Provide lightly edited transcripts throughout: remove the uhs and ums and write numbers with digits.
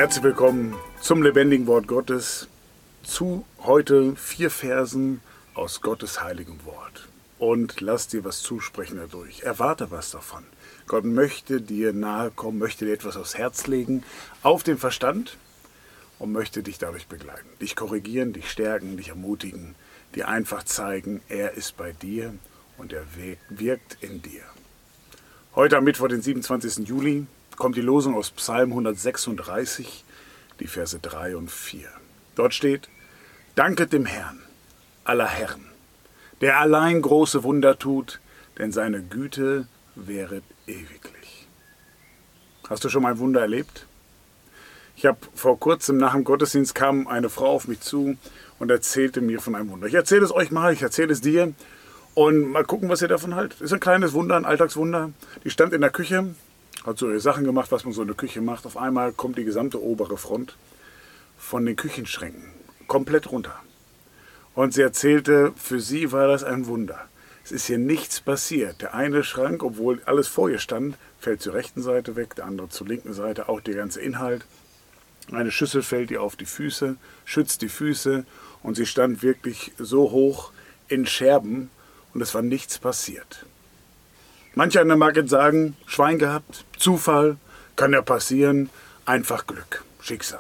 Herzlich willkommen zum lebendigen Wort Gottes, zu heute 4 Versen aus Gottes heiligem Wort. Und lass dir was zusprechen dadurch. Erwarte was davon. Gott möchte dir nahe kommen, möchte dir etwas aufs Herz legen, auf den Verstand und möchte dich dadurch begleiten. Dich korrigieren, dich stärken, dich ermutigen, dir einfach zeigen, er ist bei dir und er wirkt in dir. Heute am Mittwoch, den 27. Juli, kommt die Losung aus Psalm 136, die Verse 3 und 4. Dort steht: Danket dem Herrn, aller Herren, der allein große Wunder tut, denn seine Güte währet ewiglich. Hast du schon mal ein Wunder erlebt? Ich habe vor kurzem nach dem Gottesdienst kam eine Frau auf mich zu und erzählte mir von einem Wunder. Ich erzähle es euch mal, ich erzähle es dir und mal gucken, was ihr davon haltet. Es ist ein kleines Wunder, ein Alltagswunder. Die stand in der Küche, hat so ihre Sachen gemacht, was man so in der Küche macht. Auf einmal kommt die gesamte obere Front von den Küchenschränken komplett runter. Und sie erzählte, für sie war das ein Wunder. Es ist hier nichts passiert. Der eine Schrank, obwohl alles vor ihr stand, fällt zur rechten Seite weg, der andere zur linken Seite, auch der ganze Inhalt. Eine Schüssel fällt ihr auf die Füße, schützt die Füße und sie stand wirklich so hoch in Scherben und es war nichts passiert. Manch einer mag jetzt sagen, Schwein gehabt, Zufall, kann ja passieren, einfach Glück, Schicksal.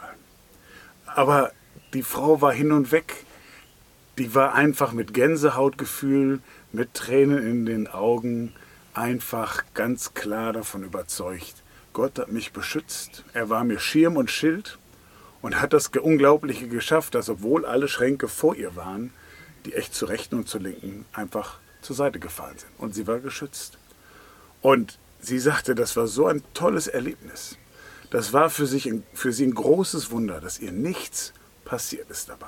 Aber die Frau war hin und weg, die war einfach mit Gänsehautgefühl, mit Tränen in den Augen, einfach ganz klar davon überzeugt, Gott hat mich beschützt, er war mir Schirm und Schild und hat das Unglaubliche geschafft, dass obwohl alle Schränke vor ihr waren, die echt zur rechten und zur linken einfach zur Seite gefallen sind. Und sie war geschützt. Und sie sagte, das war so ein tolles Erlebnis. Das war für sie ein großes Wunder, dass ihr nichts passiert ist dabei.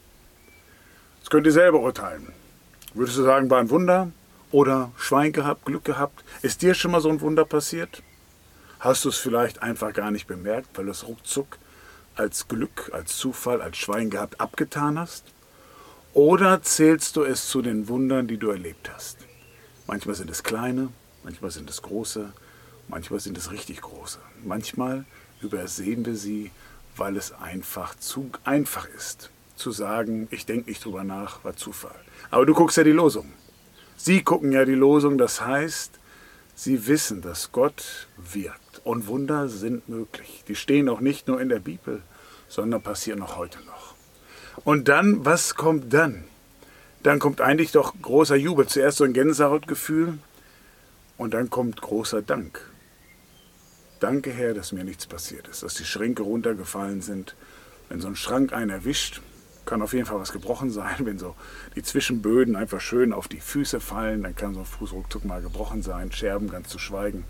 Das könnt ihr selber urteilen. Würdest du sagen, war ein Wunder oder Schwein gehabt, Glück gehabt? Ist dir schon mal so ein Wunder passiert? Hast du es vielleicht einfach gar nicht bemerkt, weil du es ruckzuck als Glück, als Zufall, als Schwein gehabt abgetan hast? Oder zählst du es zu den Wundern, die du erlebt hast? Manchmal sind es kleine, manchmal sind es große, manchmal sind es richtig große. Manchmal übersehen wir sie, weil es einfach zu einfach ist, zu sagen, ich denke nicht drüber nach, war Zufall. Aber du guckst ja die Losung. Sie gucken ja die Losung, das heißt, sie wissen, dass Gott wirkt. Und Wunder sind möglich. Die stehen auch nicht nur in der Bibel, sondern passieren auch heute noch. Und dann, was kommt dann? Dann kommt eigentlich doch großer Jubel. Zuerst so ein Gänsehautgefühl und dann kommt großer Dank. Danke, Herr, dass mir nichts passiert ist, dass die Schränke runtergefallen sind. Wenn so ein Schrank einen erwischt, kann auf jeden Fall was gebrochen sein. Wenn so die Zwischenböden einfach schön auf die Füße fallen, dann kann so ein Fuß ruckzuck mal gebrochen sein, Scherben ganz zu schweigen.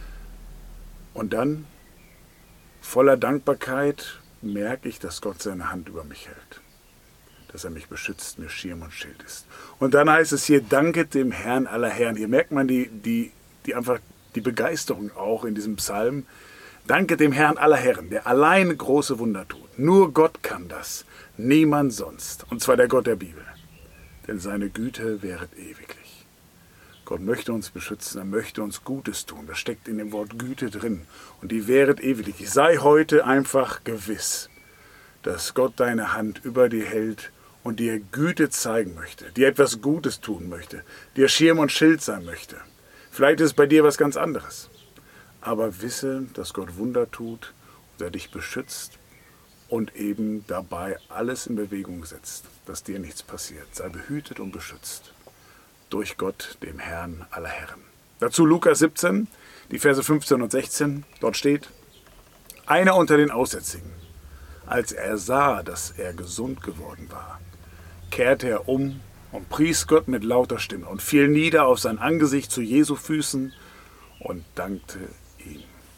Und dann, voller Dankbarkeit, merke ich, dass Gott seine Hand über mich hält. Dass er mich beschützt, mir Schirm und Schild ist. Und dann heißt es hier, danket dem Herrn aller Herren. Hier merkt man die Begeisterung auch in diesem Psalm. Danket dem Herrn aller Herren, der allein große Wunder tut. Nur Gott kann das, niemand sonst. Und zwar der Gott der Bibel. Denn seine Güte währet ewiglich. Gott möchte uns beschützen, er möchte uns Gutes tun. Das steckt in dem Wort Güte drin. Und die währet ewiglich. Sei heute einfach gewiss, dass Gott deine Hand über dir hält und dir Güte zeigen möchte, dir etwas Gutes tun möchte, dir Schirm und Schild sein möchte. Vielleicht ist es bei dir was ganz anderes. Aber wisse, dass Gott Wunder tut, dass er dich beschützt und eben dabei alles in Bewegung setzt, dass dir nichts passiert. Sei behütet und beschützt durch Gott, dem Herrn aller Herren. Dazu Lukas 17, die Verse 15 und 16. Dort steht: Einer unter den Aussätzigen, als er sah, dass er gesund geworden war, kehrte er um und pries Gott mit lauter Stimme und fiel nieder auf sein Angesicht zu Jesu Füßen und dankte ihm.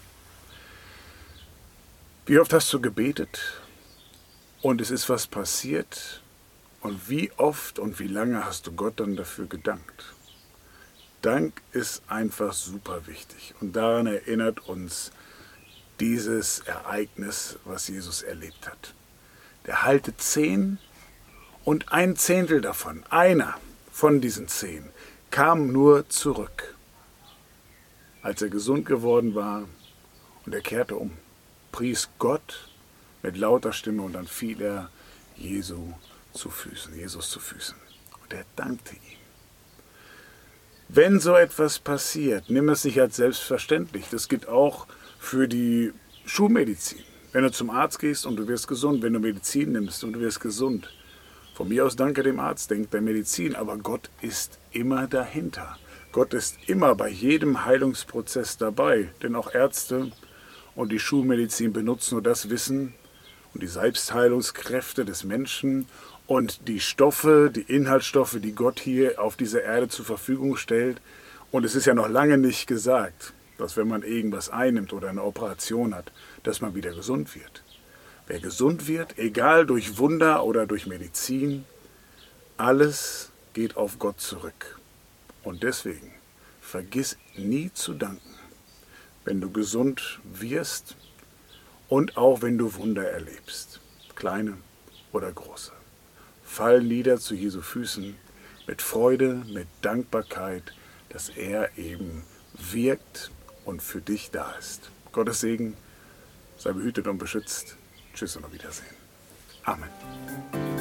Wie oft hast du gebetet und es ist was passiert? Und wie oft und wie lange hast du Gott dann dafür gedankt? Dank ist einfach super wichtig. Und daran erinnert uns dieses Ereignis, was Jesus erlebt hat. Der heilte 10 und ein Zehntel davon, einer von diesen 10, kam nur zurück, als er gesund geworden war und er kehrte um, pries Gott mit lauter Stimme und dann fiel er Jesus zu Füßen. Und er dankte ihm. Wenn so etwas passiert, nimm es nicht als selbstverständlich. Das gilt auch für die Schulmedizin. Wenn du zum Arzt gehst und du wirst gesund, wenn du Medizin nimmst und du wirst gesund. Von mir aus danke dem Arzt, denk der Medizin, aber Gott ist immer dahinter. Gott ist immer bei jedem Heilungsprozess dabei, denn auch Ärzte und die Schulmedizin benutzen nur das Wissen und die Selbstheilungskräfte des Menschen und die Stoffe, die Inhaltsstoffe, die Gott hier auf dieser Erde zur Verfügung stellt. Und es ist ja noch lange nicht gesagt, dass wenn man irgendwas einnimmt oder eine Operation hat, dass man wieder gesund wird. Wer gesund wird, egal durch Wunder oder durch Medizin, alles geht auf Gott zurück. Und deswegen vergiss nie zu danken, wenn du gesund wirst und auch wenn du Wunder erlebst, kleine oder große. Fall nieder zu Jesu Füßen mit Freude, mit Dankbarkeit, dass er eben wirkt und für dich da ist. Gottes Segen, sei behütet und beschützt. Tschüss und auf Wiedersehen. Amen.